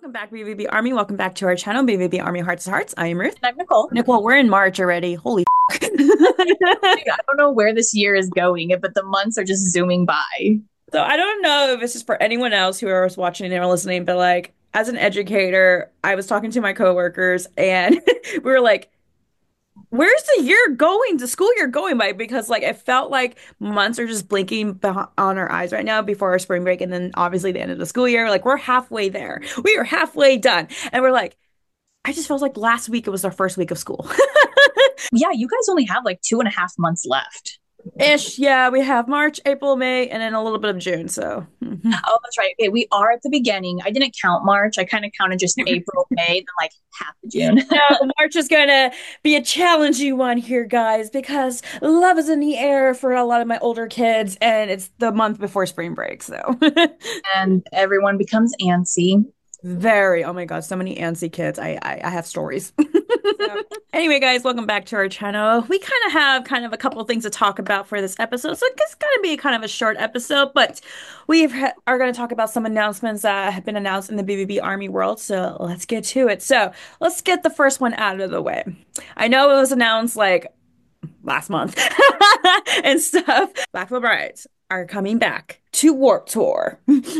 Welcome back, BVB Army. Welcome back to our channel, BVB Army Hearts to Hearts. I am Ruth. And I'm Nicole. Nicole, we're in March already. Holy I don't know where this year is going, but the months are just zooming by. So I don't know if this is for anyone else who is watching or listening, but like as an educator, I was talking to my coworkers and we were like, where's the year going, the school year going by? Because like it felt like months are just blinking on our eyes right now before our spring break, and then obviously the end of the school year. Like we're halfway there. We are halfway done. And we're like, I just felt like last week it was our first week of school. Yeah, you guys only have like 2.5 months left. Ish, yeah, we have March, April, May, and then a little bit of June. So, Oh, that's right. Okay, we are at the beginning. I didn't count March. I kind of counted just April, May, then like half of June. no, March is gonna be a challenging one here, guys, because love is in the air for a lot of my older kids, and it's the month before spring break. So, And everyone becomes antsy. very, oh my God, so many antsy kids. I have stories. So, anyway, guys, welcome back to our channel. We kind of a couple of things to talk about for this episode. So it's gonna be kind of a short episode, but are gonna talk about some announcements that have been announced in the BBB Army world. So let's get to it. So let's get the first one out of the way. I know it was announced like last month and stuff. Black Veil Brides are coming back to Warp Tour.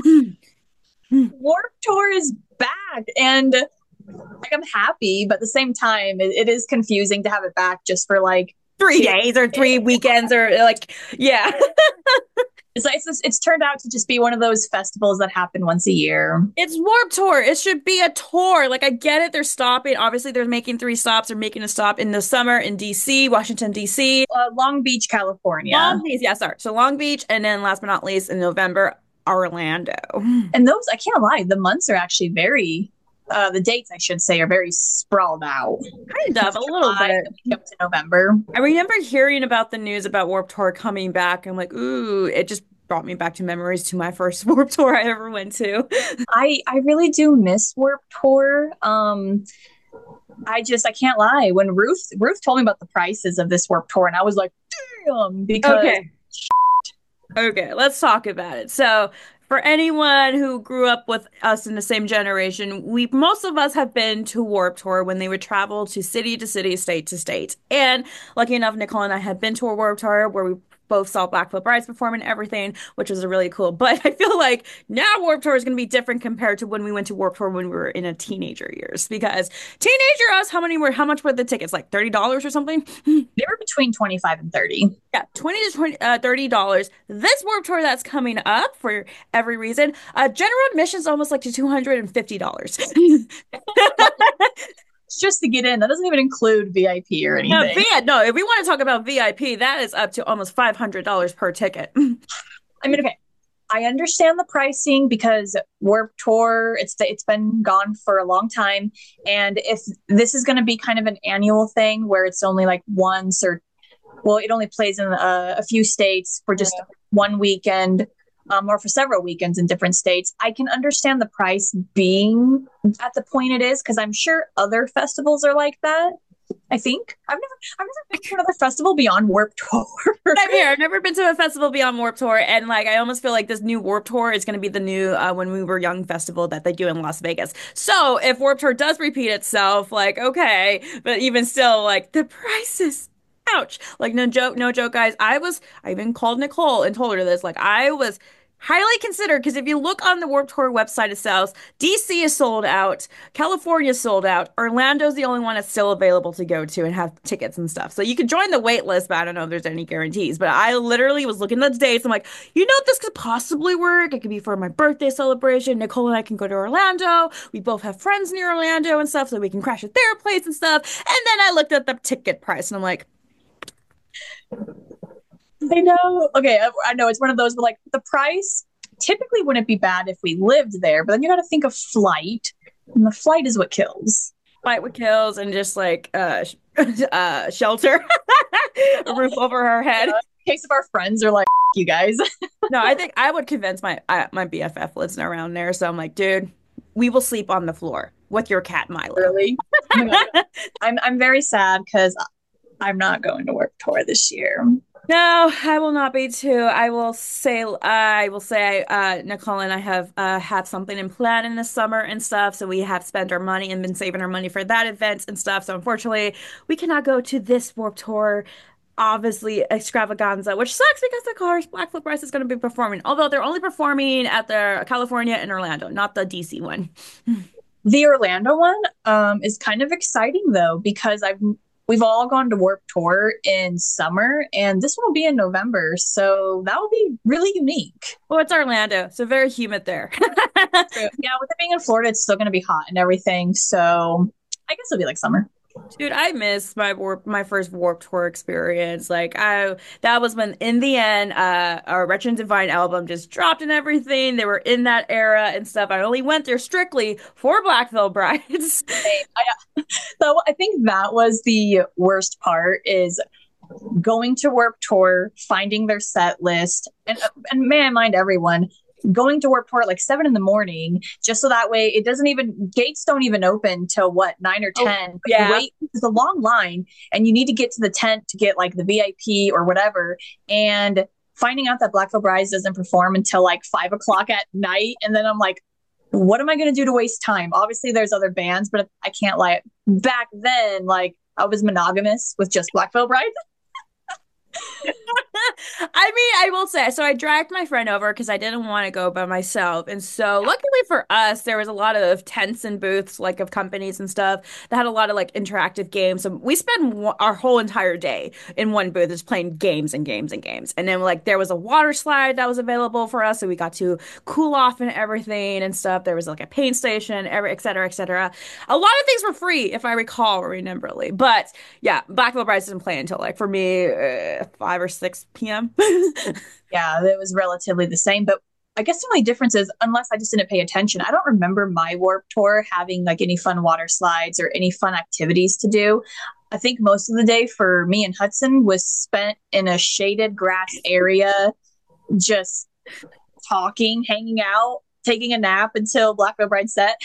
Warp Tour is back, and like I'm happy, but at the same time, it is confusing to have it back just for like 3 days or 3 weekends or like, yeah. it's turned out to just be one of those festivals that happen once a year. It's Warp Tour. It should be a tour. Like I get it. They're stopping. Obviously, they're making 3 stops. They're making a stop in the summer in DC, Washington, DC. Long Beach, California. Long Beach, yeah, sorry. So Long Beach, and then last but not least, in November, Orlando. And those, I can't lie, the months are actually the dates, I should say, are very sprawled out. Kind of, a little bit. Up to November. I remember hearing about the news about Warp Tour coming back. I'm like, ooh, it just brought me back to memories to my first Warp Tour I ever went to. I really do miss Warp Tour. I can't lie. When Ruth told me about the prices of this Warp Tour, and I was like, damn, because Okay. Okay, let's talk about it. So, for anyone who grew up with us in the same generation, we most of us have been to Warp Tour when they would travel to city, state to state. And lucky enough, Nicole and I had been to a Warp Tour where we both saw Black Veil Brides perform and everything, which was really cool. But I feel like now Warp Tour is going to be different compared to when we went to Warp Tour when we were in a teenager years. Because teenager us, how much were the tickets? Like $30 or something? they were between 25 and 30. Yeah, 20 to 20, $30. This Warped Tour that's coming up for every reason, general admission is almost like to $250. It's just to get in. That doesn't even include VIP or Now, anything. no, if we want to talk about VIP, that is up to almost $500 per ticket. I mean, okay, I understand the pricing because Warp Tour, it's been gone for a long time, and if this is going to be kind of an annual thing where it's only like once or well, it only plays in a few states for just one weekend, or for several weekends in different states. I can understand the price being at the point it is because I'm sure other festivals are like that. I think I've never been to another festival beyond Warp Tour. I'm here. I've never been to a festival beyond Warp Tour, and like I almost feel like this new Warp Tour is going to be the new When We Were Young festival that they do in Las Vegas. So if Warp Tour does repeat itself, like okay, but even still, like the prices. Ouch. Like no joke, guys. I even called Nicole and told her this. Like I was highly considered because if you look on the Warped Tour website itself, DC is sold out, California is sold out, Orlando's the only one that's still available to go to and have tickets and stuff. So you could join the wait list, but I don't know if there's any guarantees. But I literally was looking at the dates. I'm like, you know, this could possibly work. It could be for my birthday celebration. Nicole and I can go to Orlando. We both have friends near Orlando and stuff, so we can crash at their place and stuff. And then I looked at the ticket price and I'm like, I know. Okay, I know it's one of those, but like the price typically wouldn't be bad if we lived there, but then you got to think of flight, and the flight is what kills. fight with kills and just like shelter, a roof over her head. In case of our friends are like, you guys. No, I think I would convince my BFF lives around there. So I'm like, dude, we will sleep on the floor with your cat Milo. Really? Oh my God. I'm very sad because I'm not going to Warped Tour this year. No, I will not be too. I will say, Nicole and I have something in plan in the summer and stuff. So we have spent our money and been saving our money for that event and stuff. So unfortunately, we cannot go to this Warped Tour, obviously extravaganza, which sucks because of course Black Flip Rice is going to be performing. Although they're only performing at the California and Orlando, not the DC one. The Orlando one is kind of exciting though because we've all gone to Warp Tour in summer, and this one will be in November, so that will be really unique. Well, it's Orlando, so very humid there. True. Yeah, with it being in Florida, it's still going to be hot and everything, so I guess it'll be like summer. Dude, I miss my first Warped Tour experience. Like I that was when in the end our Wretched and Divine album just dropped and everything. They were in that era and stuff. I only went there strictly for Black Veil Brides. So I think that was the worst part is going to Warp Tour, finding their set list, and may I mind everyone going to Warp Tour at like 7 in the morning, just so that way it doesn't even gates don't even open till what 9 or 10. But you Yeah. wait, it's a long line, and you need to get to the tent to get like the VIP or whatever, and finding out that Black Veil Brides doesn't perform until like 5 o'clock at night, and then I'm like, what am I going to do to waste time? Obviously, there's other bands, but I can't lie. Back then, like I was monogamous with just Black Veil Brides. I mean, I will say, so I dragged my friend over because I didn't want to go by myself. And so, luckily for us, there was a lot of tents and booths, like of companies and stuff that had a lot of like interactive games. So we spent our whole entire day in one booth just playing games and games and games. And then, like, there was a water slide that was available for us. So we got to cool off and everything and stuff. There was like a paint station, et cetera, et cetera. A lot of things were free, if I recall, rememberly. But yeah, Black Veil Brides didn't play until like for me 5 or 6 p.m. Yeah, it was relatively the same. But I guess the only difference is, unless I just didn't pay attention, I don't remember my Warp Tour having like any fun water slides or any fun activities to do. I think most of the day for me and Hudson was spent in a shaded grass area, just talking, hanging out, taking a nap until Black Veil Bride set.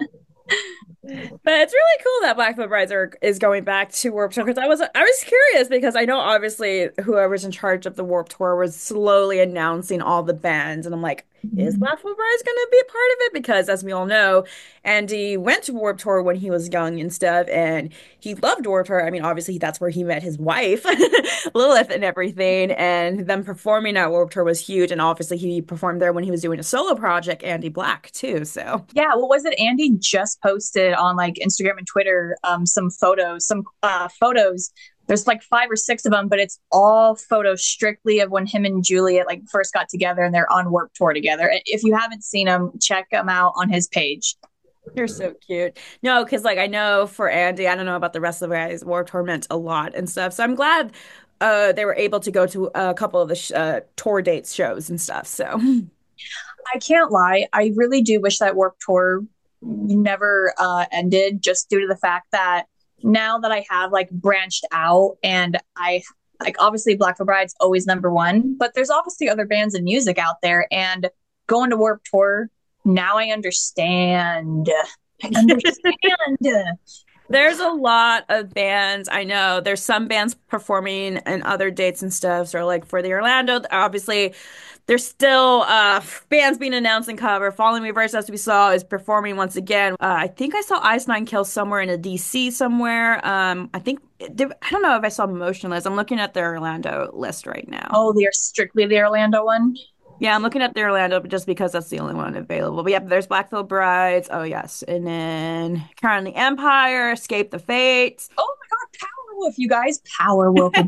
But it's really cool that Black Veil Brides is going back to Warped Tour because I was curious because I know obviously whoever's in charge of the Warped Tour was slowly announcing all the bands, and I'm like, is Black Veil Brides going to be a part of it? Because as we all know, Andy went to Warped Tour when he was young and stuff, and he loved Warped Tour. I mean, obviously that's where he met his wife, Lilith, and everything, and them performing at Warped Tour was huge. And obviously he performed there when he was doing a solo project, Andy Black, too. So. Yeah, what was it? Andy just posted on like Instagram and Twitter some photos. There's like 5 or 6 of them, but it's all photos strictly of when him and Juliet like first got together and they're on Warp Tour together. If you haven't seen them, check them out on his page. You're so cute. No, because like I know for Andy, I don't know about the rest of the guys, War Tour meant a lot and stuff. So I'm glad they were able to go to a couple of the tour dates shows and stuff. So I can't lie, I really do wish that Warp Tour never ended, just due to the fact that now that I have like branched out, and I like, obviously Black for Bride's always number one, but there's obviously other bands and music out there, and going to Warp Tour, now I understand. I understand. there's a lot of bands. I know there's some bands performing in other dates and stuff. So like for the Orlando, obviously there's still bands being announced and cover. Falling Reverse, as we saw, is performing once again. I think I saw Ice Nine Kills somewhere in a DC somewhere. I think I don't know if I saw Motionless. I'm looking at their Orlando list right now. Oh, they're strictly the Orlando one. Yeah, I'm looking at the Orlando just because that's the only one available. But yeah, there's Black Veil Brides. Oh yes, and then Crown the Empire, Escape the Fates. Oh my God, Powerwolf, you guys, Powerwolf.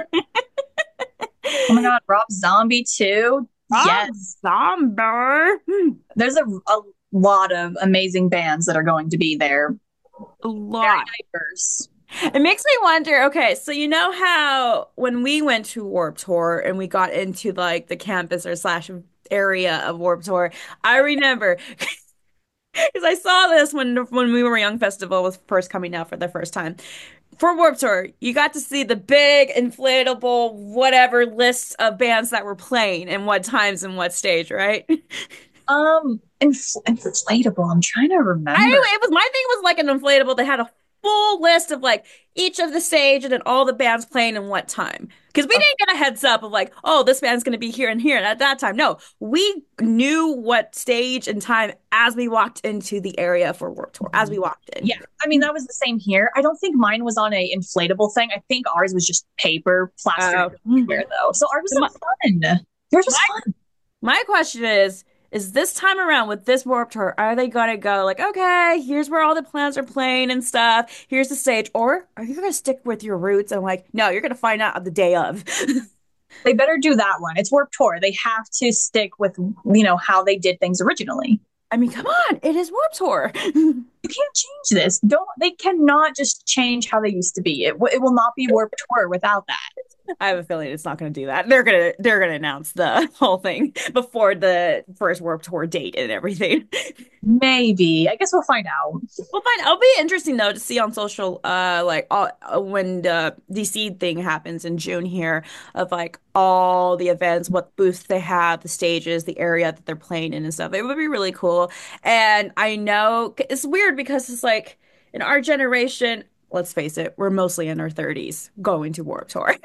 Oh my God, Rob Zombie too. Oh, Yes, Zomber. there's a lot of amazing bands that are going to be there. A Very lot. diverse. It makes me wonder, okay, so you know how when we went to Warped Tour and we got into like the campus or slash area of Warped Tour, I remember because I saw this when we were Young Festival was first coming out for the first time. For Warped Tour, you got to see the big inflatable whatever lists of bands that were playing and what times and what stage, right? Inflatable. I'm trying to remember. It was my thing was like an inflatable that had a full list of like each of the stage and then all the bands playing and what time. Because we Okay. didn't get a heads up of like, oh, this band's going to be here and here and at that time. No, we knew what stage and time as we walked into the area for Warped Tour, as we walked in. Yeah, I mean that was the same here. I don't think mine was on a inflatable thing. I think ours was just paper plastered everywhere though. So ours So my, was fun. Yours was my fun. my question is this time around with this Warped Tour, are they gonna go like, okay, here's where all the plants are playing and stuff, here's the stage, or are you gonna stick with your roots and like, no, you're gonna find out on the day of? They better do that one. It's Warped Tour. They have to stick with how they did things originally. I mean, come on, it is Warped Tour. You can't change this. Don't they cannot just change how they used to be. It will not be Warped Tour without that. I have a feeling it's not going to do that. They're gonna announce the whole thing before the first Warped Tour date and everything. Maybe. I guess we'll find out. Well, fine. It'll be interesting though to see on social, like all, when the DC thing happens in June here, of like all the events, what booths they have, the stages, the area that they're playing in and stuff. It would be really cool. And I know it's weird because it's like in our generation, let's face it, we're mostly in our 30s going to Warped Tour.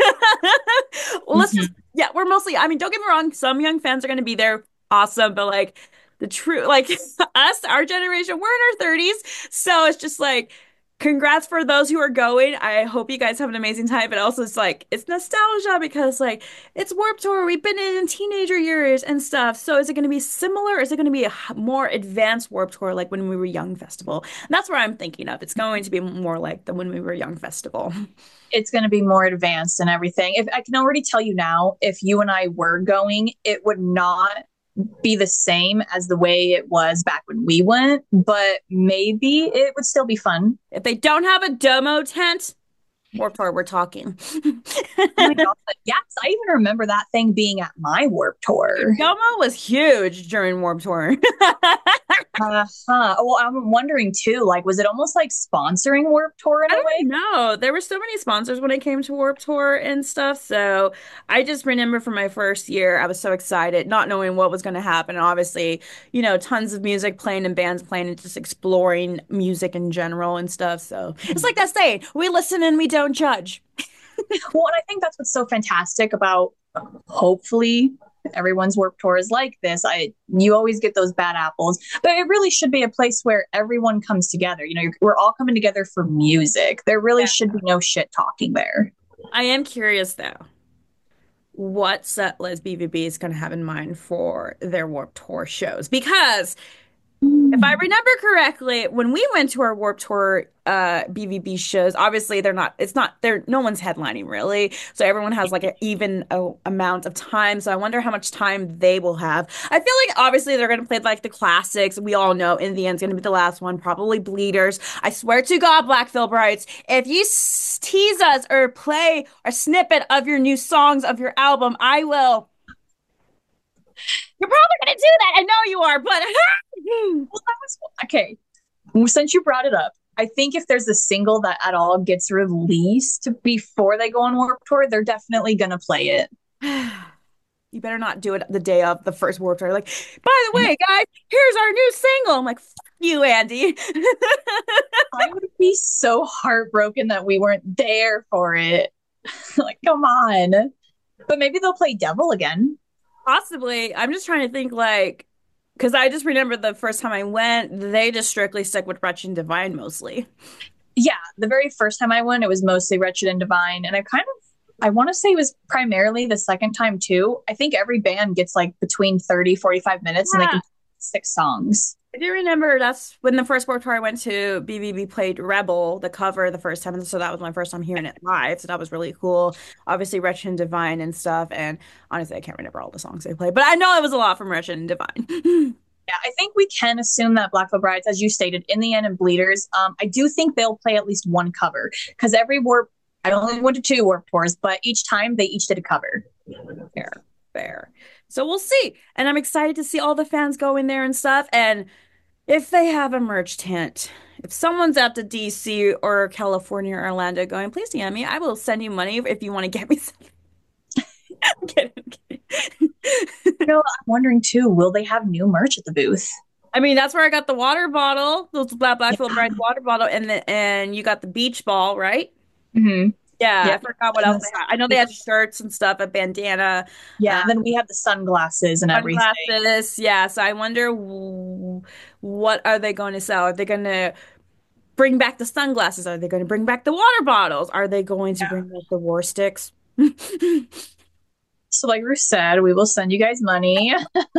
Well, let's just, Mhm. yeah, we're mostly, I mean, don't get me wrong, some young fans are going to be there. Awesome. But like, the true like us, our generation, we're in our 30s. So it's just like congrats for those who are going. I hope you guys have an amazing time. But also it's like it's nostalgia because like it's Warped Tour. We've been in teenager years and stuff. So is it going to be similar? Is it going to be a more advanced Warped Tour like when we were young festival? And that's where I'm thinking of. It's going to be more like the when we were young festival. It's going to be more advanced and everything. If I can already tell you now, if you and I were going, it would not be the same as the way it was back when we went, but maybe it would still be fun. If they don't have a domo tent, Warped Tour, we're talking. Oh my God. Yes, I even remember that thing being at my Warp Tour. Domo was huge during Warped Tour. Well, I'm wondering too, like, was it almost like sponsoring Warp Tour in I a don't way? know. There were so many sponsors when it came to Warped Tour and stuff. So I just remember from my first year, I was so excited, not knowing what was going to happen. And obviously, tons of music playing and bands playing and just exploring music in general and stuff. So it's like that saying, we listen and we don't judge. Well, and I think that's what's so fantastic about hopefully everyone's Warp Tour is like this. You always get those bad apples, but it really should be a place where everyone comes together. We're all coming together for music. There really Yeah. should be no shit talking there. I am curious though, what set list BVB is going to have in mind for their Warped Tour shows because if I remember correctly, when we went to our Warped Tour BVB shows, obviously they're no one's headlining really. So everyone has like an even amount of time. So I wonder how much time they will have. I feel like obviously they're going to play like the classics. We all know In the End's going to be the last one, probably Bleeders. I swear to God, Black Philbrights, if you tease us or play a snippet of your new songs of your album, I will. You're probably going to do that. I know you are, but Well, that was okay. Since you brought it up, I think if there's a single that at all gets released before they go on Warp Tour, they're definitely gonna play it. you better not do it the day of the first Warped Tour. Like, by the way, guys, here's our new single. I'm like, fuck you, Andy. I would be so heartbroken that we weren't there for it. Like, come on. But maybe they'll play Devil again. Possibly. I'm just trying to think, like, because I just remember the first time I went, they just strictly stuck with Wretched and Divine mostly. Yeah, the very first time I went, it was mostly Wretched and Divine. And I want to say it was primarily the second time too. I think every band gets like between 30, 45 minutes and they Yeah. can 6 songs. I do remember that's when the first Warped Tour I went to, BBB played Rebel, the cover, the first time. And so that was my first time hearing it live. So that was really cool. Obviously, Wretched and Divine and stuff. And honestly, I can't remember all the songs they played, but I know it was a lot from Wretched and Divine. Yeah, I think we can assume that Black Veil Brides, as you stated, In the End and Bleeders, I do think they'll play at least one cover because every Warp, I only went to 2 Warp Tours, but each time they each did a cover. Fair, fair. So we'll see. And I'm excited to see all the fans go in there and stuff. And if they have a merch tent, if someone's at the DC or California or Orlando going, please DM me. I will send you money if you want to get me something. I'm kidding, I'm kidding. I'm wondering too, will they have new merch at the booth? I mean, that's where I got the water bottle, those black little Yeah. bright water bottle, and you got the beach ball, right? Hmm. Yeah, I Yep. forgot what And else then they had. I know they had shirts and stuff, a bandana, yeah, uh, and then we have the sunglasses and everything. sunglasses. Yeah, so I wonder what are they going to sell? Are they going to bring back the sunglasses? Are they going to bring back the water bottles? Are they going to Yeah. bring back the war sticks? So like Ruth said, we will send you guys money.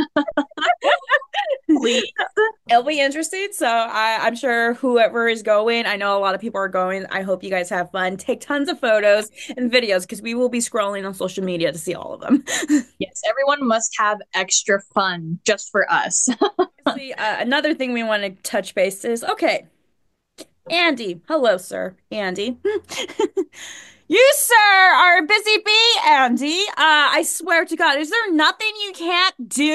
Please. It'll be interesting. So I'm sure whoever is going, I know a lot of people are going. I hope you guys have fun. Take tons of photos and videos because we will be scrolling on social media to see all of them. Yes, everyone must have extra fun just for us. See, another thing we want to touch base is okay, Andy. Hello, sir. Andy. You, sir, are a busy bee, Andy. I swear to God, is there nothing you can't do?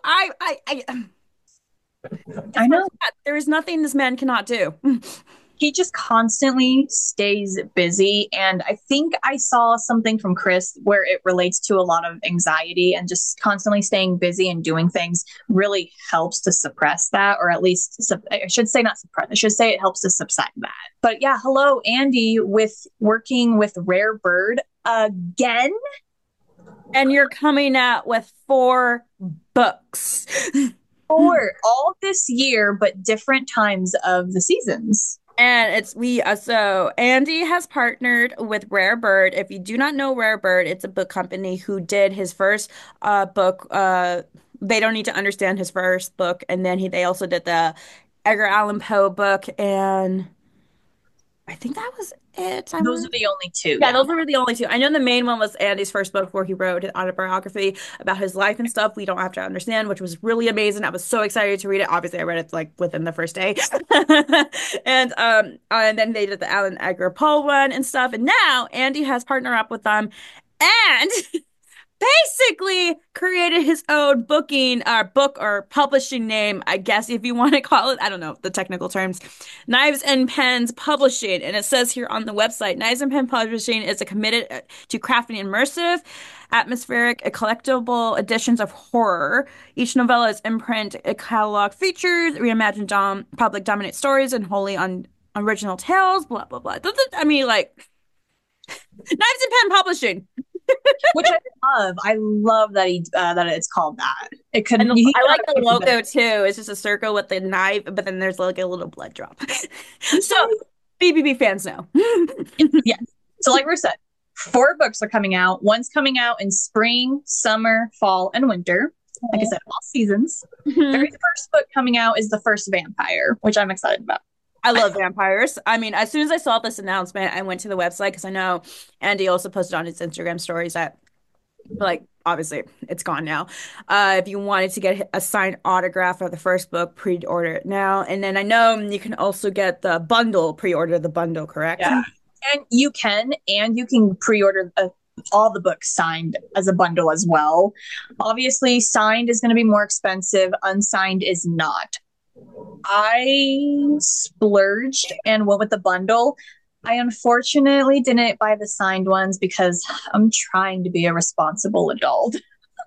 I I swear to know. God, there is nothing this man cannot do. He just constantly stays busy. And I think I saw something from Chris where it relates to a lot of anxiety, and just constantly staying busy and doing things really helps to suppress that, or at least, I should say not suppress, I should say it helps to subside that. But yeah, hello, Andy, with working with Rare Bird again. And you're coming out with 4 books. For all this year, but different times of the seasons. And it's we so Andy has partnered with Rare Bird. If you do not know Rare Bird, it's a book company who did his first book. They don't need to understand his first book, and then they also did the Edgar Allan Poe book, and I think that was it. I Those want are the only two, Yeah, yeah. those were the only 2. I know the main one was Andy's first book where he wrote an autobiography about his life and stuff we don't have to understand, which was really amazing. I was so excited to read it. Obviously, I read it like within the first day. And then they did the Alan Edgar Poe one and stuff. And now Andy has partnered up with them and basically created his own book or publishing name, I guess if you want to call it. I don't know the technical terms. Knives and Pens Publishing, and it says here on the website, Knives and Pen Publishing is a committed to crafting immersive, atmospheric, collectible editions of horror. Each novella is imprint, a catalog features reimagined public dominant stories and wholly original tales. Blah blah blah. I mean, like Knives and Pen Publishing. Which I love. I love that that it's called that. It And could he I could like have the picked a better. logo too. It's just a circle with the knife, but then there's like a little blood drop. So So BBB fans know. yes. So like we said, 4 books are coming out. One's coming out in spring, summer, fall, and winter. Like I said, all seasons. Very first book coming out is the first vampire, which I'm excited about. I love vampires. I mean, as soon as I saw this announcement, I went to the website because I know Andy also posted on his Instagram stories that, like, obviously it's gone now. If you wanted to get a signed autograph of the first book, pre-order it now. And then I know you can also get the bundle, pre-order the bundle, correct? Yeah. And you can pre-order all the books signed as a bundle as well. Obviously, signed is going to be more expensive. Unsigned is not. I splurged and went with the bundle. I unfortunately didn't buy the signed ones because I'm trying to be a responsible adult.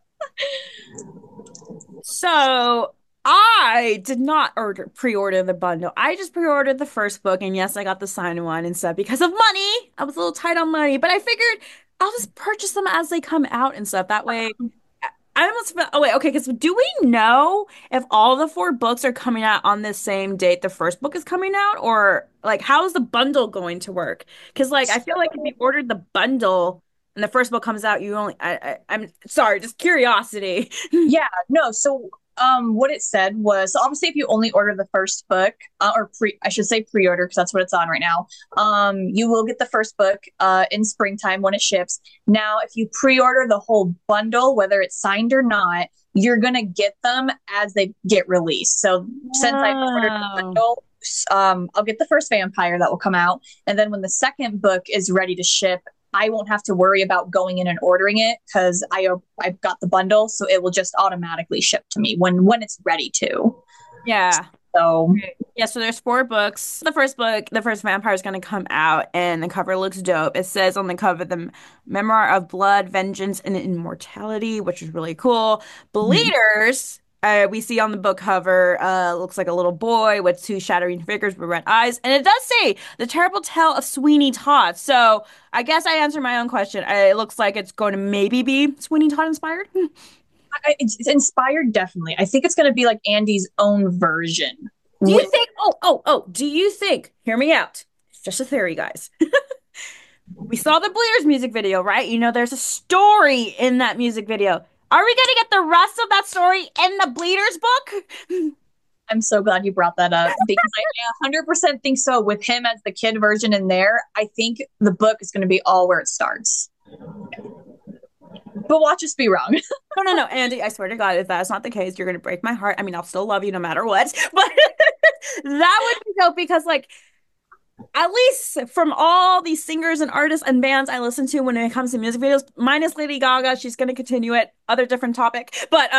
So I did not pre-order the bundle. I just pre-ordered the first book, and yes, I got the signed one and stuff because of money. I was a little tight on money, but I figured I'll just purchase them as they come out and stuff. That way, I almost feel, oh wait, okay, because do we know if all the 4 books are coming out on the same date the first book is coming out, or like how is the bundle going to work? Because like I feel like if you ordered the bundle and the first book comes out, you only I'm sorry, just curiosity. Yeah, no. So, what it said was, so obviously if you only order the first book, or I should say pre-order because that's what it's on right now. You will get the first book, in springtime when it ships. Now, if you pre-order the whole bundle, whether it's signed or not, you're gonna get them as they get released. So, since I ordered the Oh. bundle, I'll get the first vampire that will come out, and then when the second book is ready to ship, I won't have to worry about going in and ordering it because I've got the bundle, so it will just automatically ship to me when it's ready to. Yeah. So Yeah, so there's 4 books. The first book, the first vampire is going to come out, and the cover looks dope. It says on the cover, the memoir of blood, vengeance, and immortality, which is really cool. mhm. Bleeders. We see on the book cover, looks like a little boy with two shattering fingers with red eyes, and it does say the terrible tale of Sweeney Todd. So I guess I answered my own question. It looks like it's going to maybe be Sweeney Todd inspired. It's inspired, definitely. I think it's going to be like Andy's own version Do you with. think? Oh, do you think? Hear me out. It's just a theory, guys. We saw the Bleeders music video, right? You know, there's a story in that music video. Are we gonna get the rest of that story in the Bleeders book? I'm so glad you brought that up because I 100% think so. With him as the kid version in there, I think the book is going to be all where it starts. But watch us be wrong. No, no, no, Andy, I swear to God, if that's not the case, you're gonna break my heart. I mean, I'll still love you no matter what, but that would be dope because, like, at least from all these singers and artists and bands I listen to when it comes to music videos, minus Lady Gaga, she's gonna continue it. Other different topic, but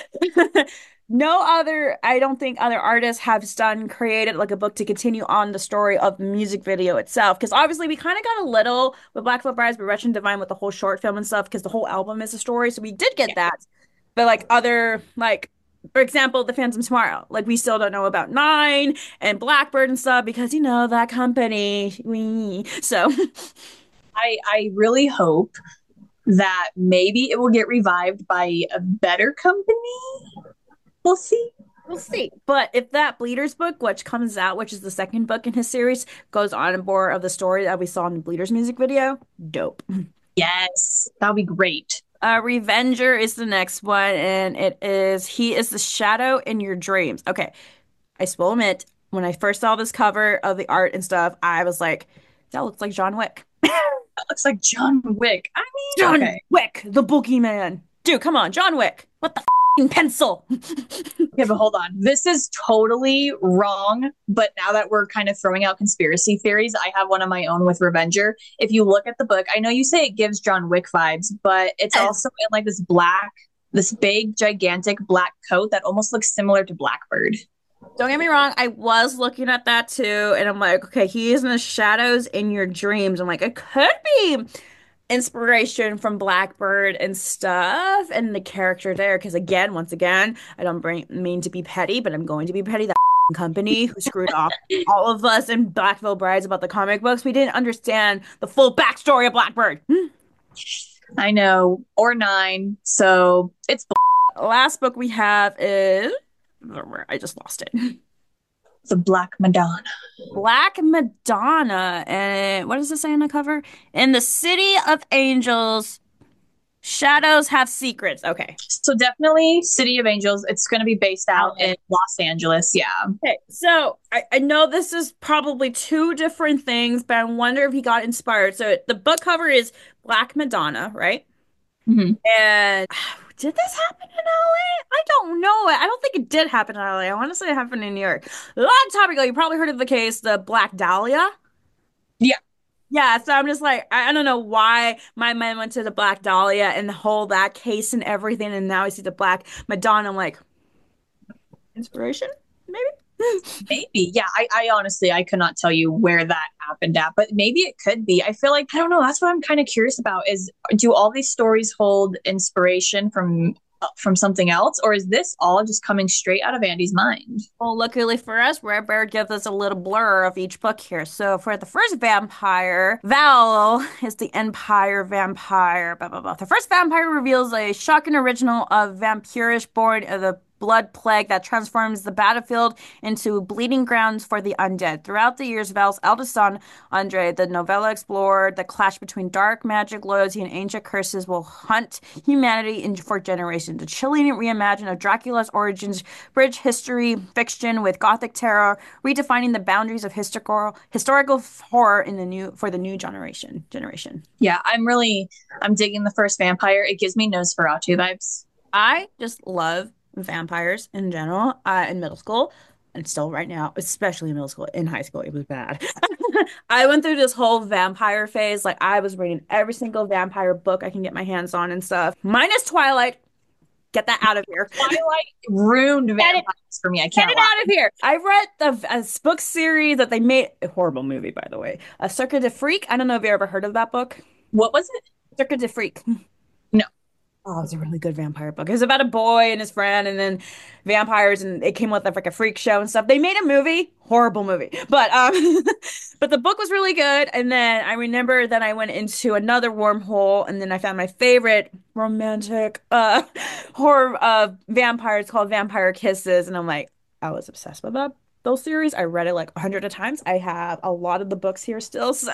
no other. I don't think other artists have done created like a book to continue on the story of the music video itself. Because obviously we kind of got a little with Black Veil Brides, but Wretched and Divine with the whole short film and stuff. Because the whole album is a story, so we did get Yeah. that. But like other like. For example, The Phantom Tomorrow. Like we still don't know about Nine and Blackbird and stuff because you know that company. So I really hope that maybe it will get revived by a better company. We'll see. we'll see. But if that Bleeders book, which comes out, which is the second book in his series, goes on more of the story that we saw in the Bleeders music video, dope. Yes, that'll be great. Revenger is the next one, and it is he is the shadow in your dreams. Okay, I will admit, when I first saw this cover of the art and stuff, I was like, that looks like John Wick. That looks like John Wick. I mean, John okay. Wick, the boogeyman. Dude, come on, John Wick. What the pencil? Okay, but hold on. This is totally wrong. But now that we're kind of throwing out conspiracy theories, I have one of my own with Revenger. If you look at the book, I know you say it gives John Wick vibes, but it's also in like this big, gigantic black coat that almost looks similar to Blackbird. Don't get me wrong, I was looking at that too, and I'm like, okay, he is in the shadows in your dreams. I'm like, it could be inspiration from Blackbird and stuff, and the character there. Because again, once again, I don't mean to be petty, but I'm going to be petty. That company who screwed off all of us in Black Veil Brides about the comic books, we didn't understand the full backstory of Blackbird. I know, or nine. So it's Last book we have is I just lost it. the Black Madonna. Black Madonna. And what does it say on the cover? In the City of Angels, shadows have secrets. Okay. So definitely City of Angels. It's going to be based out Okay. in Los Angeles. Yeah. Okay. So I know this is probably two different things, but I wonder if he got inspired. So the book cover is Black Madonna, right? Mhm. And did this happen in LA? I don't know. I don't think it did happen in LA. I want to say it happened in New York. A long time ago, you probably heard of the case, the Black Dahlia. Yeah. Yeah, so I'm just like, I don't know why my mind went to the Black Dahlia and the whole that case and everything, and now I see the Black Madonna. I'm like, inspiration, maybe? Maybe. Yeah. I honestly, I could not tell you where that happened at, but maybe it could be. I feel like, I don't know. That's what I'm kind of curious about is do all these stories hold inspiration from something else, or is this all just coming straight out of Andy's mind? Well, luckily for us, Rare Bear gives us a little blur of each book here. So for the first vampire, Val is the Empire vampire. Blah, blah, blah. The first vampire reveals a shocking original of vampirish born of the blood plague that transforms the battlefield into bleeding grounds for the undead. Throughout the years, Val's eldest son, Andre, the novella explored the clash between dark magic, loyalty, and ancient curses will hunt humanity for generations. The chilling reimagining of Dracula's origins bridge history fiction with gothic terror, redefining the boundaries of historical horror in the new generation. Yeah. I'm digging the first vampire. It gives me Nosferatu vibes. I just love vampires in general. In middle school and still right now, especially in middle school. In high school, it was bad. I went through this whole vampire phase. Like I was reading every single vampire book I can get my hands on and stuff. Minus Twilight. Get that out of here. Twilight ruined Get it, vampires for me. I get can't it lie. out of here. I read the book series that they made. A horrible movie, by the way. Circuit de Freak. I don't know if you ever heard of that book. What was it? Circuit de Freak. No. Oh, it's a really good vampire book. It was about a boy and his friend, and then vampires, and it came with like a freak show and stuff. They made a movie, horrible movie, but but the book was really good. And then I remember that I went into another wormhole, and then I found my favorite romantic horror vampires called Vampire Kisses, and I'm like, I was obsessed with those series. I read it like 100 of times. I have a lot of the books here still, so.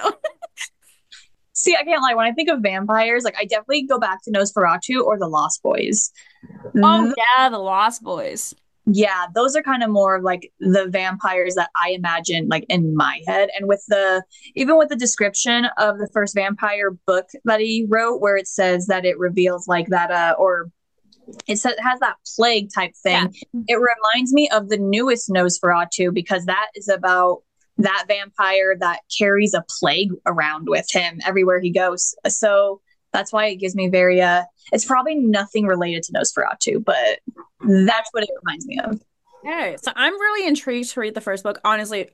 See, I can't lie. When I think of vampires, like I definitely go back to Nosferatu or the Lost Boys. Oh Th- yeah, the Lost Boys. yeah, those are kind of more like the vampires that I imagine like in my head. And with the even with the description of the first vampire book that he wrote, where it says that it reveals like that or it has that plague type Yeah. thing. It reminds me of the newest Nosferatu because that is about that vampire that carries a plague around with him everywhere he goes. So that's why it gives me very it's probably nothing related to Nosferatu, but that's what it reminds me of. Okay, so I'm really intrigued to read the first book. Honestly,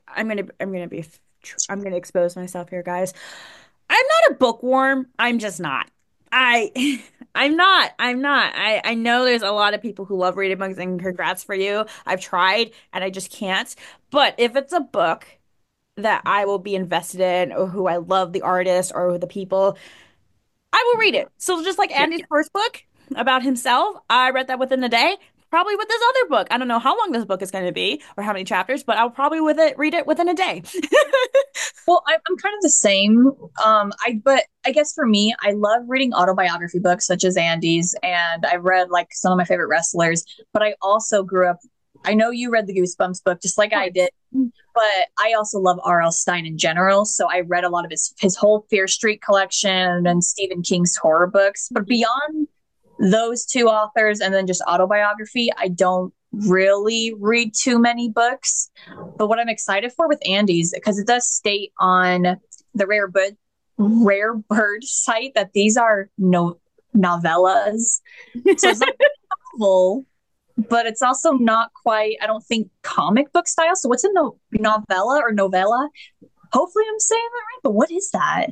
I'm gonna expose myself here, guys. I'm not a bookworm. I'm just not. I I'm not. I know there's a lot of people who love reading books and congrats for you. I've tried and I just can't. But if it's a book that I will be invested in or who I love the artist or the people, I will read it. So just like Yeah. Andy's first book about himself, I read that within a day. Probably with this other book. I don't know how long this book is going to be or how many chapters, but I'll probably with it read it within a day. Well, I'm kind of the same. But I guess for me, I love reading autobiography books such as Andy's, and I read like some of my favorite wrestlers. But I also grew up. I know you read the Goosebumps book just like I did, but I also love R.L. Stein in general. So I read a lot of his whole Fear Street collection and Stephen King's horror books. But beyond those two authors and then just autobiography, I don't really read too many books. But what I'm excited for with Andy's, because it does state on the rare bird site that these are no novellas. So it's not novel, but it's also not quite, I don't think, comic book style. So what's a novella or novella? Hopefully I'm saying that right, but what is that?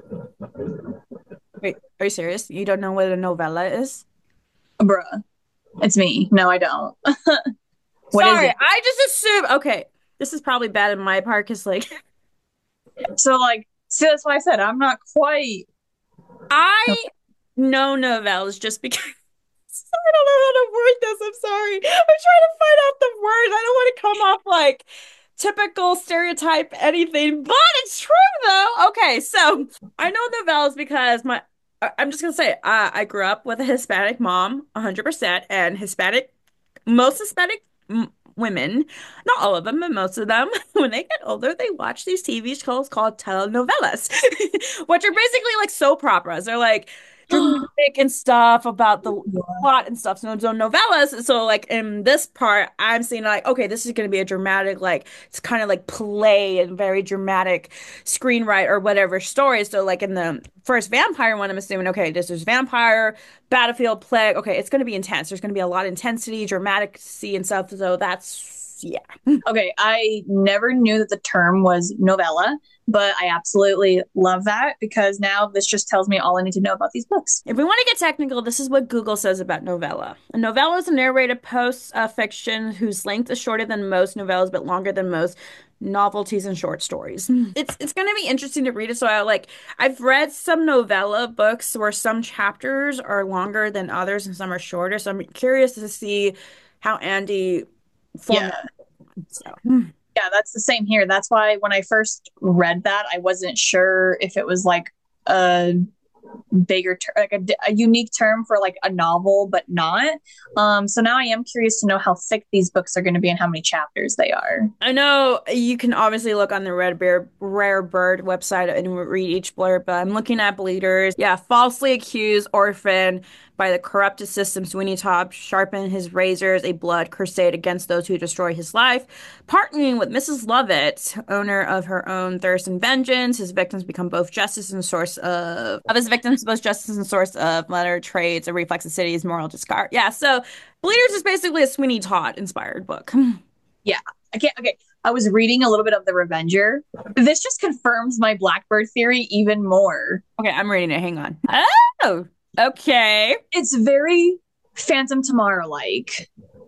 Wait, are you serious? You don't know what a novella is? Bruh, it's me. No, I don't. What is Sorry, it? I just assumed. Okay, this is probably bad in my part because, like, So like, see, that's why I said I'm not quite. I know novellas just because I don't know how to word this. I'm sorry. I'm trying to find out the word. I don't want to come off like typical stereotype anything, but it's true though. Okay, so I know novellas because I'm just gonna say I grew up with a Hispanic mom, 100%, and most Hispanic women, not all of them, but most of them, when they get older, they watch these TV shows called telenovelas, which are basically like soap operas. They're like dramatic and stuff about the plot and stuff. So novellas. So like in this part, I'm seeing like, okay, this is going to be a dramatic, like it's kind of like play and very dramatic screenwrite or whatever story. So like in the first vampire one, I'm assuming, okay, this is vampire, battlefield, plague. Okay, it's going to be intense. There's going to be a lot of intensity, dramaticity and stuff. So that's, yeah. Okay, I never knew that the term was novella, but I absolutely love that because now this just tells me all I need to know about these books. If we want to get technical, this is what Google says about novella. A novella is a narrated post fiction whose length is shorter than most novellas, but longer than most novelties and short stories. It's going to be interesting to read it. So I've read some novella books where some chapters are longer than others and some are shorter. So I'm curious to see how Andy Yeah. format. So. Yeah, that's the same here. That's why when I first read that, I wasn't sure if it was like a bigger like a unique term for like a novel but not so now I am curious to know how thick these books are going to be and how many chapters they are. I know you can obviously look on the Rare Bird website and read each blurb, but I'm looking at Bleeders. Yeah, falsely accused orphan by the corrupted system, Sweeney Todd sharpened his razors, a blood crusade against those who destroy his life. Partnering with Mrs. Lovett, owner of her own thirst and vengeance, his victims become both justice and source of his victims, both justice and source of letter trades, a reflex of city's moral discard. Yeah, so Bleeders is basically a Sweeney Todd inspired book. Yeah, I can't. Okay, I was reading a little bit of The Revenger. This just confirms my Blackbird theory even more. Okay, I'm reading it. Hang on. Oh! Okay. It's very Phantom Tomorrow like.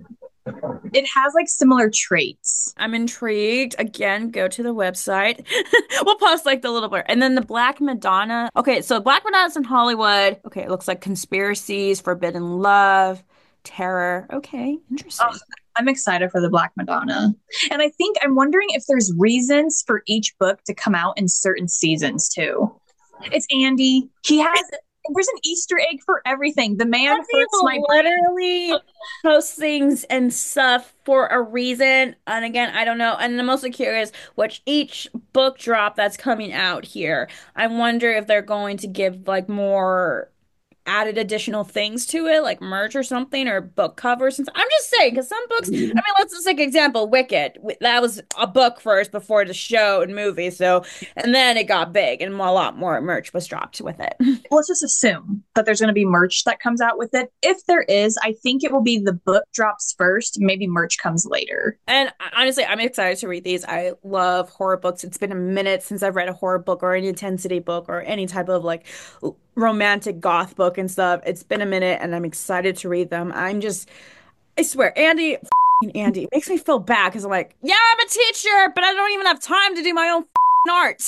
It has like similar traits. I'm intrigued. Again, go to the website. We'll post like the little blur. And then the Black Madonna. Okay, so Black Madonna's in Hollywood. Okay, it looks like conspiracies, forbidden love, terror. Okay, Oh, interesting. I'm excited for the Black Madonna. And I think I'm wondering if there's reasons for each book to come out in certain seasons too. It's Andy. There's an Easter egg for everything. The man Some hurts my people literally post things and stuff for a reason. And again, I don't know. And I'm also curious which each book drop that's coming out here. I wonder if they're going to give like more added additional things to it, like merch or something, or book covers. And I'm just saying, because some books, I brain. mean, let's just take example, Wicked. That was a book first before the show and movie. So, and then it got big and a lot more merch was dropped with it. Let's just assume that there's going to be merch that comes out with it. If there is, I think it will be the book drops first, maybe merch comes later. And honestly, I'm excited to read these. I love horror books. It's been a minute since I've read a horror book or an intensity book or any type of like romantic goth book and stuff. It's been a minute and I'm excited to read them. I swear, Andy, it makes me feel bad because I'm like, yeah, I'm a teacher, but I don't even have time to do my own art.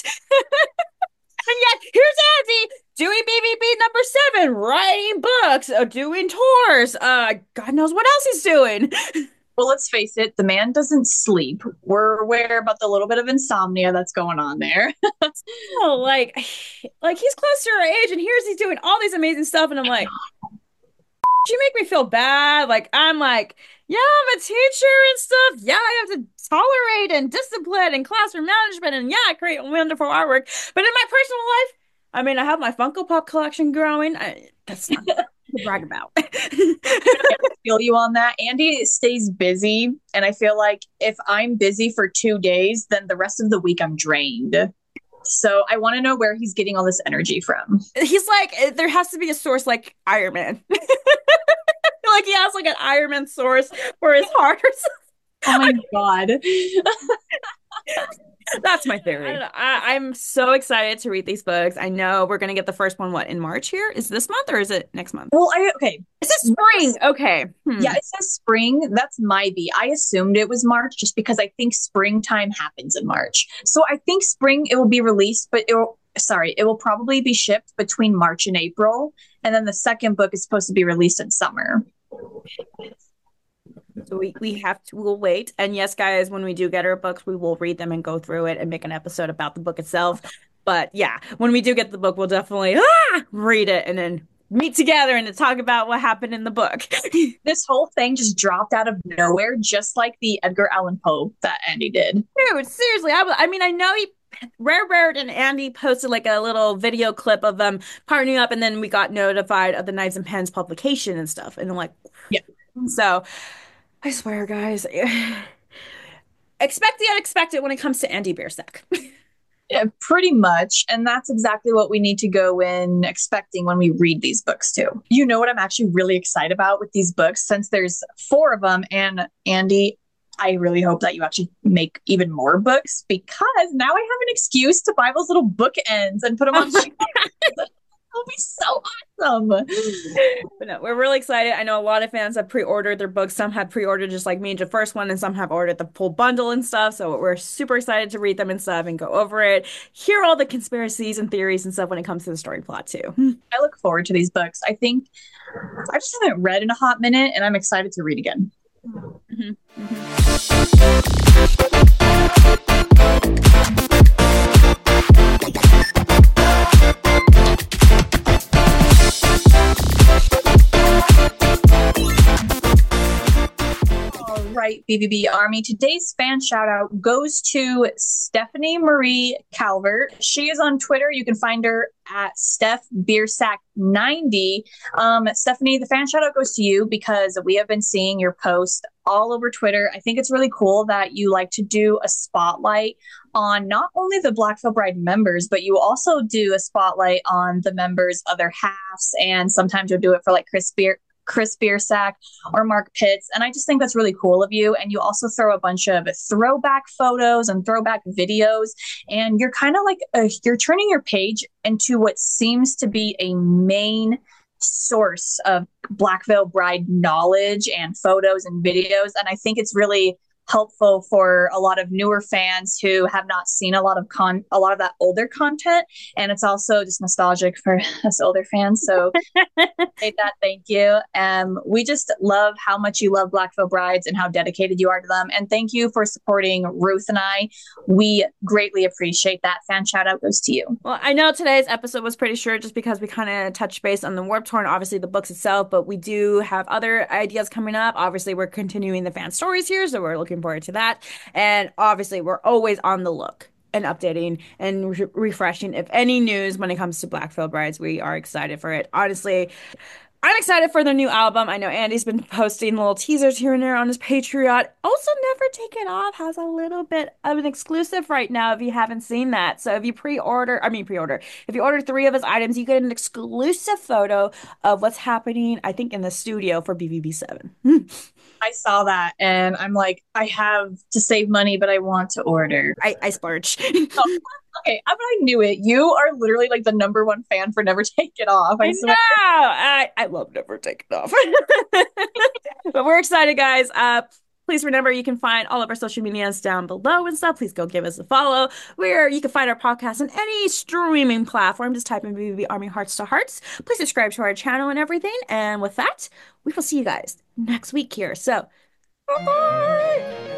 And yet, here's Andy doing BBB number 7, writing books, doing tours. God knows what else he's doing. Well, let's face it, the man doesn't sleep. We're aware about the little bit of insomnia that's going on there. Oh, like he's close to our age, and here's he's doing all these amazing stuff, and I'm like, you make me feel bad. Like I'm like, yeah, I'm a teacher and stuff. Yeah, I have to tolerate and discipline and classroom management, and yeah, I create wonderful artwork. But in my personal life, I mean, I have my Funko Pop collection growing. That's not to brag about. I feel you on that. Andy stays busy, and I feel like if I'm busy for 2 days, then the rest of the week I'm drained. So I want to know where he's getting all this energy from. He's like, there has to be a source like Iron Man. Like he has like an Iron Man source for his heart or Oh my something. God. That's my theory. I don't know. I'm so excited to read these books. I know we're gonna get the first one, what, in March here? Is this month or is it next month? Well, okay. Is it spring? Okay. Yeah, it says spring. That's my B. I assumed it was March just because I think springtime happens in March. So I think spring it will be released, but it will probably be shipped between March and April. And then the second book is supposed to be released in summer. So we'll wait. And yes, guys, when we do get our books, we will read them and go through it and make an episode about the book itself. But yeah, when we do get the book, we'll definitely read it and then meet together and to talk about what happened in the book. This whole thing just dropped out of nowhere, just like the Edgar Allan Poe that Andy did. Dude, seriously, I mean, I know Rare and Andy posted like a little video clip of them partnering up, and then we got notified of the Knives and Pens publication and stuff. And I'm like, Yeah. so I swear, guys, expect the unexpected when it comes to Andy Biersack. Yeah, pretty much. And that's exactly what we need to go in expecting when we read these books too. You know what I'm actually really excited about with these books, since there's 4 of them, and Andy, I really hope that you actually make even more books, because now I have an excuse to buy those little bookends and put them on shelves. It'll be so awesome. But no, we're really excited. I know a lot of fans have pre-ordered their books. Some have pre-ordered just like me, the first one, and some have ordered the full bundle and stuff. So we're super excited to read them and stuff and go over it, hear all the conspiracies and theories and stuff when it comes to the story plot too. I look forward to these books. I think I just haven't read in a hot minute, and I'm excited to read again. Mhm, mhm. All right, BBB Army. Today's fan shout out goes to Stephanie Marie Calvert. She is on Twitter. You can find her at Steph Beersack90. Stephanie, the fan shout out goes to you because we have been seeing your post all over Twitter. I think it's really cool that you like to do a spotlight on not only the Black Veil Bride members, but you also do a spotlight on the members' other halves. And sometimes you'll do it for like Chris Biersack or Mark Pitts. And I just think that's really cool of you. And you also throw a bunch of throwback photos and throwback videos. And you're kind of like, you're turning your page into what seems to be a main source of Black Veil Bride knowledge and photos and videos. And I think it's really helpful for a lot of newer fans who have not seen a lot of that older content. And it's also just nostalgic for us older fans. So say that. Thank you. We just love how much you love Black Veil Brides and how dedicated you are to them. And thank you for supporting Ruth and I. We greatly appreciate that. Fan shout out goes to you. Well, I know today's episode was pretty short just because we kind of touched base on the Warped Tour and obviously the books itself, but we do have other ideas coming up. Obviously, we're continuing the fan stories here, so we're looking forward to that. And obviously, we're always on the look and updating and refreshing if any news when it comes to Black Veil Brides. We are excited for it. Honestly, I'm excited for their new album. I know Andy's been posting little teasers here and there on his Patreon. Also, Never Take It Off has a little bit of an exclusive right now if you haven't seen that. So if you if you order three of his items, you get an exclusive photo of what's happening, I think, in the studio for BBB7. I saw that and I'm like, I have to save money, but I want to order. I splurge. Oh, okay, I knew it. You are literally like the number one fan for Never Take It Off. I I swear. know. I love Never Take It Off. But we're excited, guys. Please remember you can find all of our social medias down below and stuff. Please go give us a follow. Where you can find our podcast on any streaming platform. Just type in BBB Army Hearts to Hearts. Please subscribe to our channel and everything. And with that, we will see you guys next week here. So, bye bye.